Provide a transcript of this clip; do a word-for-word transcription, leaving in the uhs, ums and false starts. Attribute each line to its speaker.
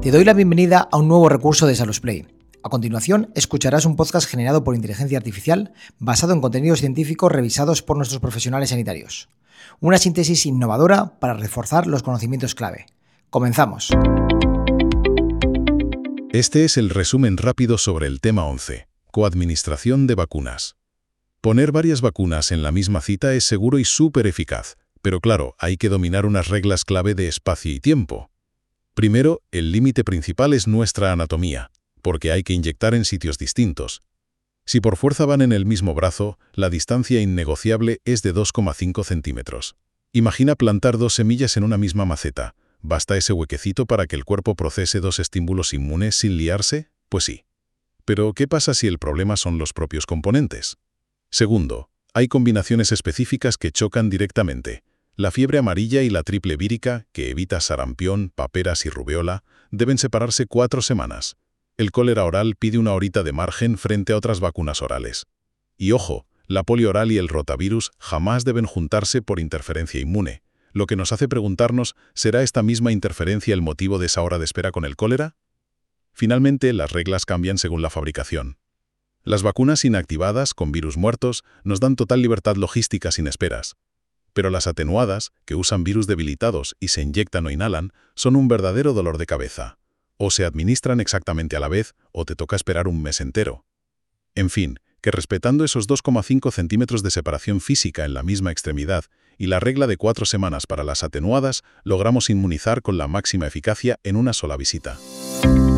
Speaker 1: Te doy la bienvenida a un nuevo recurso de SalusPlay. A continuación, escucharás un podcast generado por inteligencia artificial basado en contenidos científicos revisados por nuestros profesionales sanitarios. Una síntesis innovadora para reforzar los conocimientos clave. ¡Comenzamos!
Speaker 2: Este es el resumen rápido sobre el tema once, coadministración de vacunas. Poner varias vacunas en la misma cita es seguro y súper eficaz, pero claro, hay que dominar unas reglas clave de espacio y tiempo. Primero, el límite principal es nuestra anatomía, porque hay que inyectar en sitios distintos. Si por fuerza van en el mismo brazo, la distancia innegociable es de dos coma cinco centímetros. Imagina plantar dos semillas en una misma maceta. ¿Basta ese huequecito para que el cuerpo procese dos estímulos inmunes sin liarse? Pues sí. Pero, ¿qué pasa si el problema son los propios componentes? Segundo, hay combinaciones específicas que chocan directamente. La fiebre amarilla y la triple vírica, que evita sarampión, paperas y rubeola, deben separarse cuatro semanas. El cólera oral pide una horita de margen frente a otras vacunas orales. Y ojo, la polio oral y el rotavirus jamás deben juntarse por interferencia inmune. Lo que nos hace preguntarnos, ¿será esta misma interferencia el motivo de esa hora de espera con el cólera? Finalmente, las reglas cambian según la fabricación. Las vacunas inactivadas, con virus muertos, nos dan total libertad logística sin esperas. Pero las atenuadas, que usan virus debilitados y se inyectan o inhalan, son un verdadero dolor de cabeza. O se administran exactamente a la vez, o te toca esperar un mes entero. En fin, que respetando esos dos coma cinco centímetros de separación física en la misma extremidad y la regla de cuatro semanas para las atenuadas, logramos inmunizar con la máxima eficacia en una sola visita.